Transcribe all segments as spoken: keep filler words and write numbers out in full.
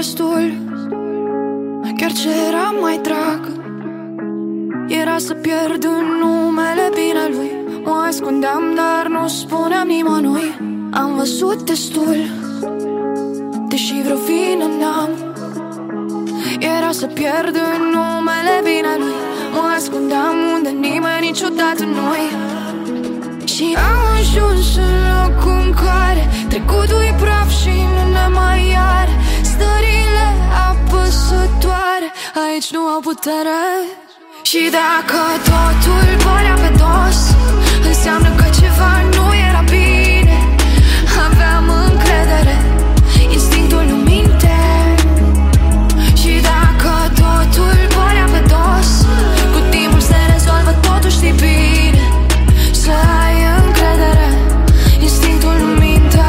destul. Chiar ce era mai drag era să pierd în numele binelui. Mă ascundeam, dar nu spuneam nimănui. Am văzut destul, deși vreo vină n-am. Era să pierd în numele binelui. Mă ascundeam unde nimeni niciodată nu-i. Și am ajuns în locul în care trecutul-i praf și nu ne mai are. Stările apăsătoare aici nu au putere. Și dacă totul părea pe dos, înseamnă că ceva nu era bine. Aveam încredere, instinctul nu minte. Și dacă totul părea pe dos, cu timpul se rezolvă totul, știi bine. Să ai încredere, instinctul nu minte.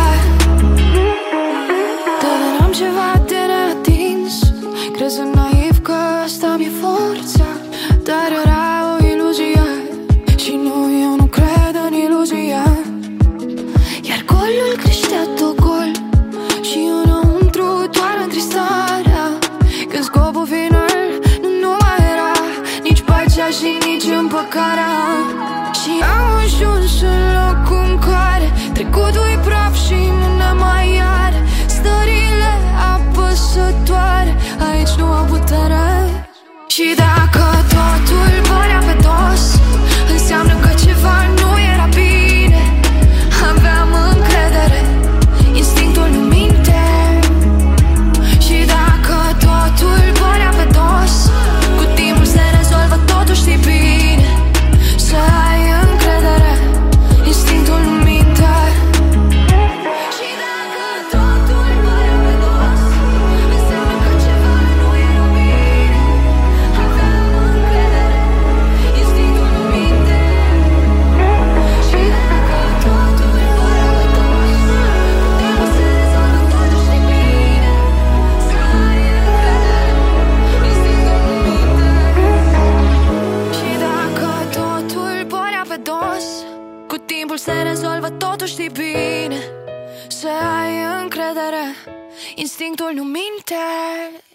Dar am ceva de neatins. Crezând naiv că asta mi-e forța, dar era o iluzie. Și nu, eu nu cred în iluzie. Iar golul creștea tot gol și înăuntru doar întristarea. Când scopul final nu, nu mai era nici pacea și nici împăcarea. Și am ajuns în locul în care trecutul-i praf și nu ne mai are. Stările apăsătoare aici nu au putere. Și dacă totul părea pe dos, înseamnă că ceva nu era bine. Aveam încredere, instinctul nu minte. Și dacă totul părea pe dos, cu timpul se rezolvă totul, știi bine. Să ai încredere, instinctul nu minte. Și dacă totul părea pe dos, înseamnă că ceva nu era bine. Aveam încredere, instinctul nu minte. Și dacă totul părea pe dos, cu timpul se rezolvă totul, știi bine. Să ai încredere, instinctul nu minte. Și dacă totul părea pe dos, cu timpul se rezolvă totul, știi bine. Să ai încredere, instinctul nu minte.